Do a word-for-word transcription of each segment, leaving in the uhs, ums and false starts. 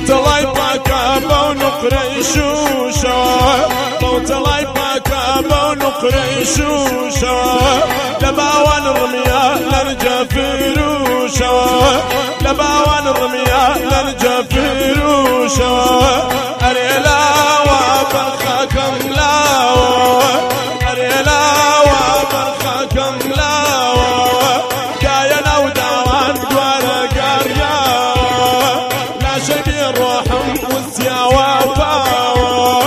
موت الله يباكا ونقريشوشا موت الله يباكا ونقريشوشا لباوان الرمياء نرجع فروشا لباوان الرمياء نرجع فروشا أريلا وبرخاكم لاوا أريلا وبرخاكم لاوا كاينا وداوان دوار قريا لا شي بيروحهم وسيا وفاوا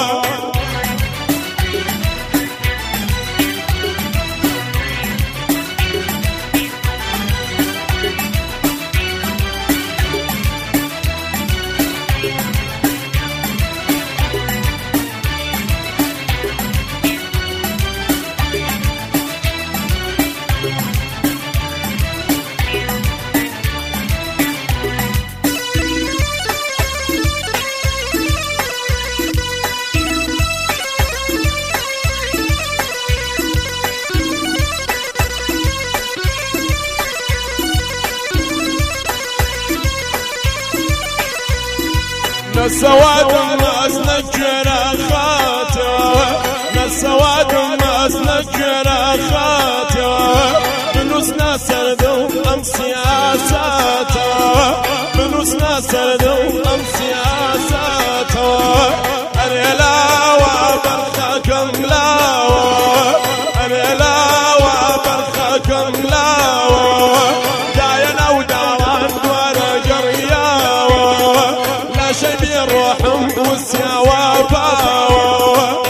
نسواد الناس نجر خاطر نسواد الناس نجر خاطر بنوسنا سردو ام سياساتا بنوسنا سردو ام سياساتا اريلا وبرخاكم لاوا اريلا وبرخاكم لاوا داينا وداوان دوار قرياوا لا شي بيروحهم وسيا وفاوا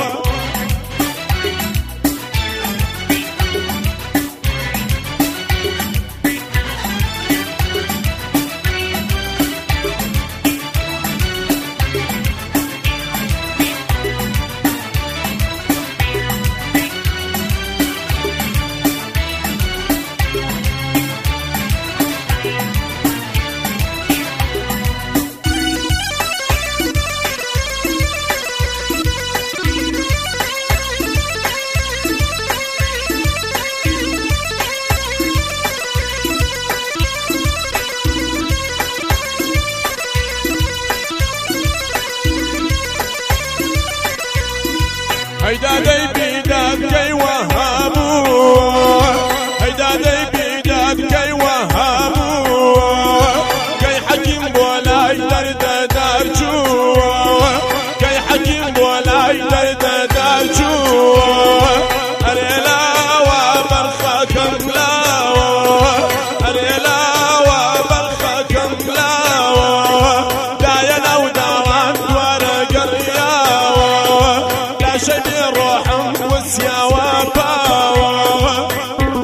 هيدا دي بيداد كي وهابو هيدا دي بيداد كي وهابو كي حكيم بولاي درد دارجو كي حكيم بولاي درد دارجو أريلا وبرخاكم لاوا أريلا وبرخاكم لاوا داينا وداوان دوار قرياوا لا شي بيروحهم وسيا وفاوا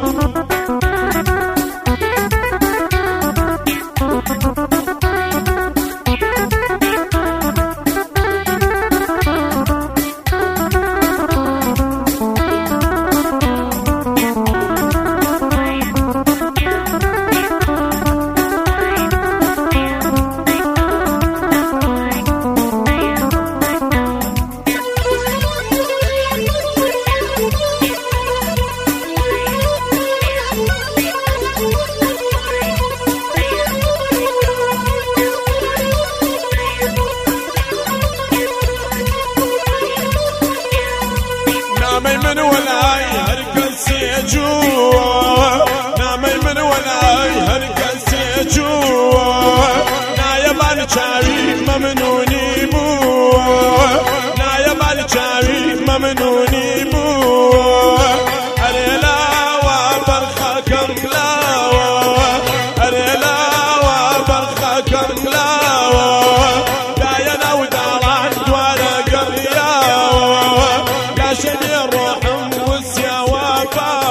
نامي من ولاي هركس يجوا نامي من ولاي هركس يجوا نايا بالشاوي ممنوني بو نايا بالشاوي ممنوني بو أريلا وبرخاكم لاوا أريلا وبرخاكم لاوا داينا وداوان دوار قرياوا لا شي بيروحهم وسيا وفاوا